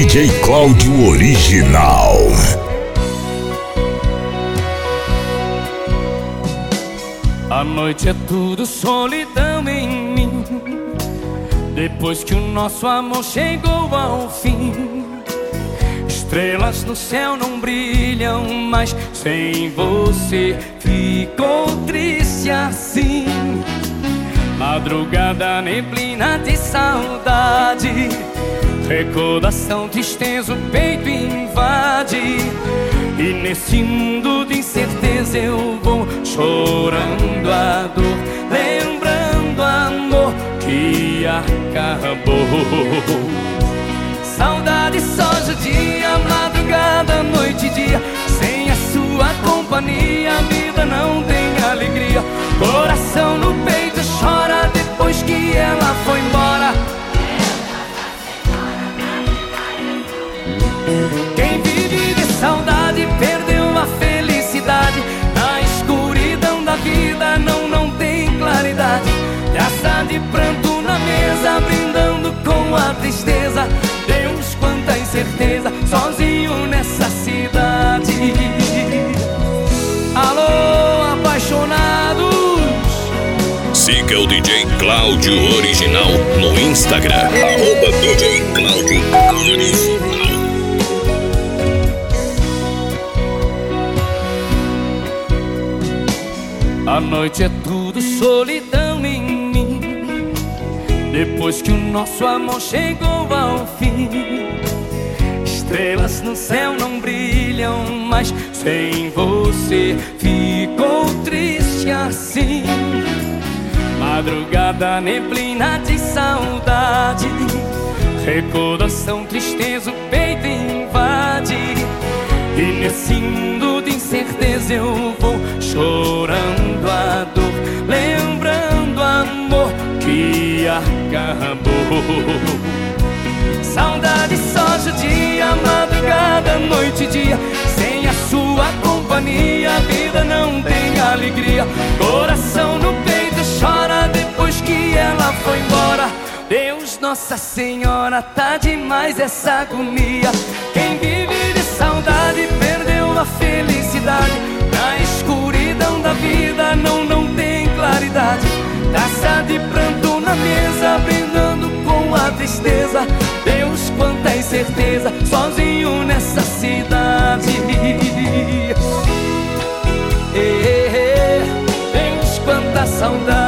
DJ Cláudio Original. A noite é tudo solidão em mim, depois que o nosso amor chegou ao fim. Estrelas no céu não brilham mais, sem você ficou triste assim. Madrugada, neblina de saudade, recordação, tristeza, o peito invade. E nesse mundo de incerteza eu vou chorando a dor, lembrando amor que acabou. Saudade só judia, madrugada, noite e dia. Sem a sua companhia a vida não tem alegria. Coração no peito chora depois que ela foi embora. Quem vive de saudade perdeu a felicidade. Na escuridão da vida não tem claridade. Taça de pranto na mesa, brindando com a tristeza. Deus, quanta incerteza, sozinho nessa cidade. Alô, apaixonados. Siga o DJ Cláudio Original no Instagram, @DJ Cláudio Original. A noite é tudo solidão em mim, depois que o nosso amor chegou ao fim. Estrelas no céu não brilham mais, sem você ficou triste assim. Madrugada, neblina de saudade, recordação, tristeza, o peito invade. E nesse mundo de incerteza eu vou chorando a dor, lembrando amor que acabou. Saudade só judia, madrugada, noite e dia. Sem a sua companhia a vida não tem alegria. Coração no peito chora depois que ela foi embora. Deus, Nossa Senhora, tá demais essa agonia. Quem vive de saudade perdeu a felicidade. Na escuridão da vida não tem claridade. Taça de pranto na mesa, brindando com a tristeza. Deus, quanta incerteza, sozinho nessa cidade. Deus, quanta saudade.